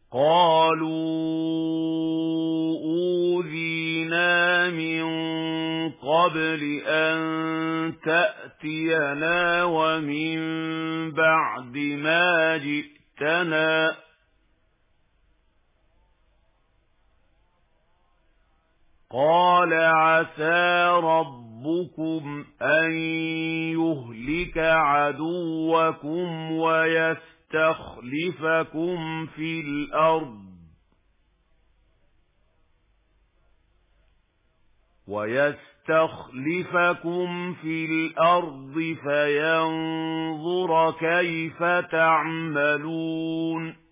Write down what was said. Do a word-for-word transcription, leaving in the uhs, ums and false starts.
قالوا أوذينا من قبل أن تأتينا ومن بعد ما جئتنا قال عسى ربكم أن يهلك عدوكم ويستخلفكم في الأرض ويستخلفكم في الأرض فينظر كيف تعملون